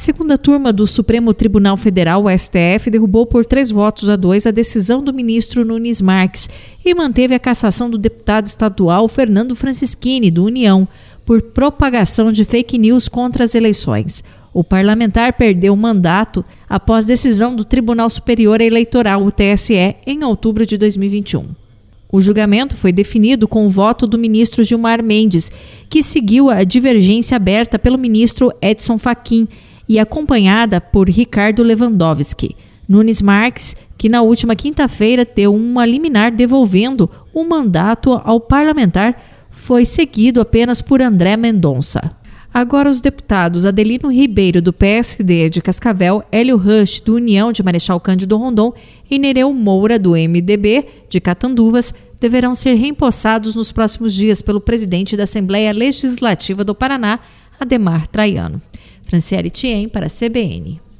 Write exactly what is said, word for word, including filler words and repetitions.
segunda turma do Supremo Tribunal Federal, o S T F, derrubou por três votos a dois a decisão do ministro Nunes Marques e manteve a cassação do deputado estadual Fernando Francischini, do União, por propagação de fake news contra as eleições. O parlamentar perdeu o mandato após decisão do Tribunal Superior Eleitoral, o T S E, em outubro de dois mil e vinte e um. O julgamento foi definido com o voto do ministro Gilmar Mendes, que seguiu a divergência aberta pelo ministro Edson Fachin e acompanhada por Ricardo Lewandowski. Nunes Marques, que na última quinta-feira deu uma liminar devolvendo o mandato ao parlamentar, foi seguido apenas por André Mendonça. Agora os deputados Adelino Ribeiro, do P S D de Cascavel, Hélio Rush, do União de Marechal Cândido Rondon e Nereu Moura, do M D B de Catanduvas, deverão ser reempossados nos próximos dias pelo presidente da Assembleia Legislativa do Paraná, Adhemar Traiano. Franciele Thiem, para a C B N.